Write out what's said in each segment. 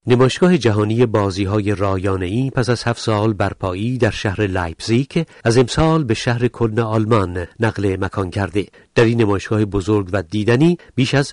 نمایشگاه جهانی بازی‌های رایانه‌ای پس از 7 سال برپایی در شهر لایپزیگ از امسال به شهر کلن آلمان نقل مکان کرده. در این نمایشگاه بزرگ و دیدنی بیش از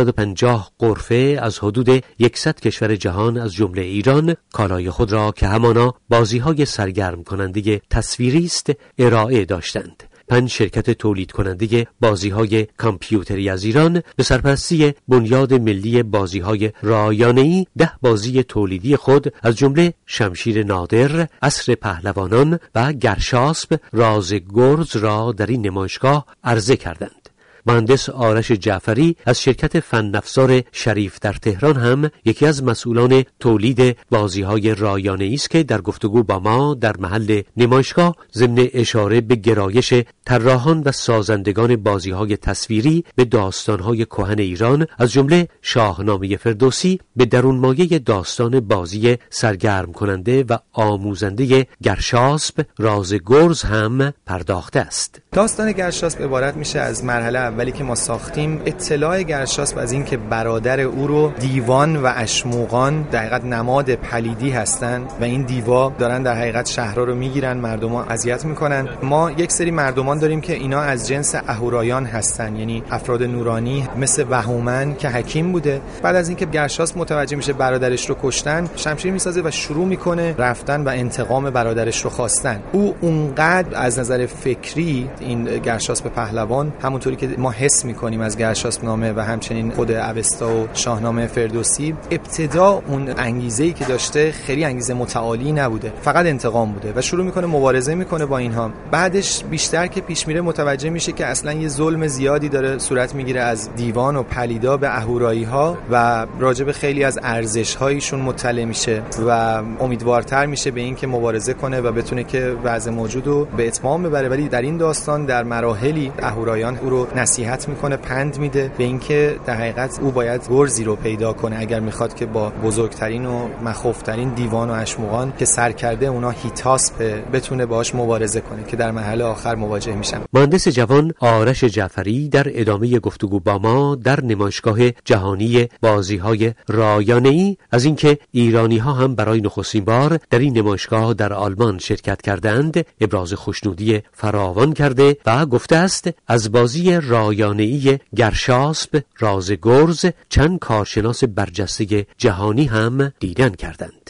450 غرفه از حدود 100 کشور جهان از جمله ایران کالای خود را که همانا بازی‌های سرگرم کننده تصویری است ارائه داشتند. 5 شرکت تولید کننده بازی‌های کامپیوتری از ایران به سرپرستی بنیاد ملی بازی‌های رایانه‌ای 10 بازی تولیدی خود از جمله شمشیر نادر، عصر پهلوانان و گرشاسب راز گرز را در این نمایشگاه عرضه کردند. مهندس آرش جعفری از شرکت فن افزار شریف در تهران هم یکی از مسئولان تولید بازی‌های رایانه‌ای است که در گفتگو با ما در محل نمایشگاه ضمن اشاره به گرایش طراحان و سازندگان بازی‌های تصویری به داستان‌های کهن ایران از جمله شاهنامه فردوسی به درونمایه داستان بازی سرگرم کننده و آموزنده گرشاسب راز گرز هم پرداخته است. داستان گرشاسب عبارت میشه از مرحله اولی که ما ساختیم اطلاع گرشاسب از این که برادر او رو دیوان و اشموغان در حقیقت نماد پلیدی هستند و این دیوا دارن در حقیقت شهرها رو میگیرن، مردمو اذیت میکنن. ما یک سری مردمان داریم که اینا از جنس اهورایان هستن، یعنی افراد نورانی مثل وهومن که حکیم بوده. بعد از اینکه گرشاسب متوجه میشه برادرش رو کشتن، شمشیر میسازه و شروع میکنه رفتن و انتقام برادرش رو خواستن. او اونقدر از نظر فکری این گرشاسب پهلوان همونطوری که ما حس میکنیم از گرشاسب نامه و همچنین خود اوستا و شاهنامه فردوسی، ابتدا اون انگیزه‌ای که داشته خیلی انگیزه متعالی نبوده، فقط انتقام بوده و شروع میکنه مبارزه میکنه با اینها. بعدش بیشتر که پیش میره متوجه میشه که اصلا یه ظلم زیادی داره صورت میگیره از دیوان و پلیدا به اهورایی ها و راجع به خیلی از ارزش هایشون مطلع میشه و امیدوارتر میشه به این که مبارزه کنه و بتونه که وضع موجود رو به اتمام ببره. ولی در این داستان در مراحلی اهورایان او رو نصیحت میکنه، پند میده به اینکه در حقیقت او باید گرزی رو پیدا کنه اگر میخواد که با بزرگترین و مخوفترین دیوان و اشموغان که سر کرده اونا هیتاسپ بتونه باهاش مبارزه کنه که در مرحله آخر مواجه میشن. مهندس جوان آرش جعفری در ادامه گفتگو با ما در نمایشگاه جهانی بازی‌های رایانه‌ای از اینکه ایرانی‌ها هم برای نخستین بار در این نمایشگاه در آلمان شرکت کردند ابراز خوشنودی فراوان کرده و گفته است از بازی رایانه‌ای گرشاسب راز گرز چند کارشناس برجسته جهانی هم دیدن کردند.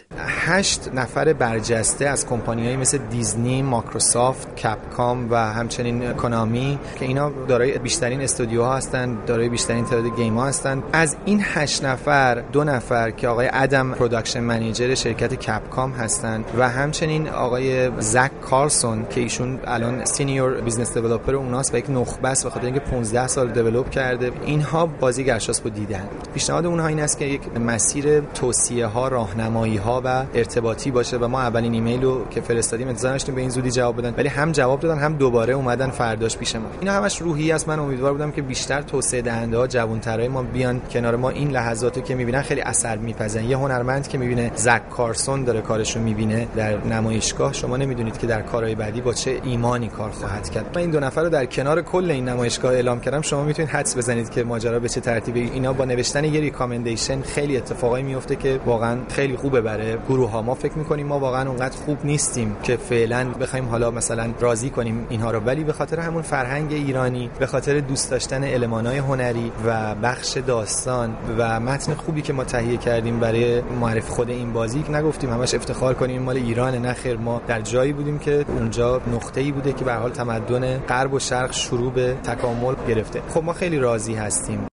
8 نفر برجسته از کمپانی‌های مثل دیزنی، مایکروسافت، کپکام و همچنین کنامی که اینا دارای بیشترین استودیوها هستند، دارای بیشترین تعداد گیم‌ها هستند. از این 8 نفر 2 نفر که آقای ادم پروداکشن منیجر شرکت کپکام هستند و همچنین آقای زک کارلسون که ایشون الان سینیور بیزنس دیولپر اوناست و یک نخبه است به خاطر اینکه 15 سال دیولپ کرده. اینها بازی گرشاسب رو دیدن. پیشنهاد اونها این است که یک مسیر توصیه‌ها، راهنمایی‌ها و ارتباطی باشه و ما اولین ایمیل رو که فرستادیم انتظار داشتیم به این زودی جواب بدن، ولی هم جواب دادن هم دوباره اومدن فرداش پیش ما. اینا همش روحیه است. من امیدوار بودم که بیشتر توسعه دهنده‌ها، جوان‌ترای ما بیان کنار ما، این لحظاتو که می‌بینن خیلی اثر می‌پذن. یه هنرمند که می‌بینه زک کارلسون داره کارشو می‌بینه در نمایشگاه، شما نمی‌دونید که در کارهای بعدی با چه ایمانی کار خواهد کرد. من این 2 نفر رو در کنار کل این نمایشگاه اعلام کردم. شما می‌تونید حدس بزنید که ماجرا به چه ترتیبه. اینا با نوشتن یه ریکامندیشن خیلی اتفاقایی میفته که واقعا خیلی خوبه برای گروه‌ها. ما فکر می‌کنیم ما واقعا اونقدر خوب نیستیم که فعلا بخوایم حالا مثلا راضی کنیم اینها رو، ولی به خاطر همون فرهنگ ایرانی، به خاطر دوست داشتن المان‌های هنری و بخش داستان و متن خوبی که ما تهیه کردیم برای معرفی خود این بازی، نگفتیم همش افتخار کنیم مال ایرانه، نه خیر، ما در جایی بودیم که اونجا نقطه‌ای بوده که به هر حال تمدن غرب و شرق شروع به تکامل گرفته. خب ما خیلی راضی هستیم.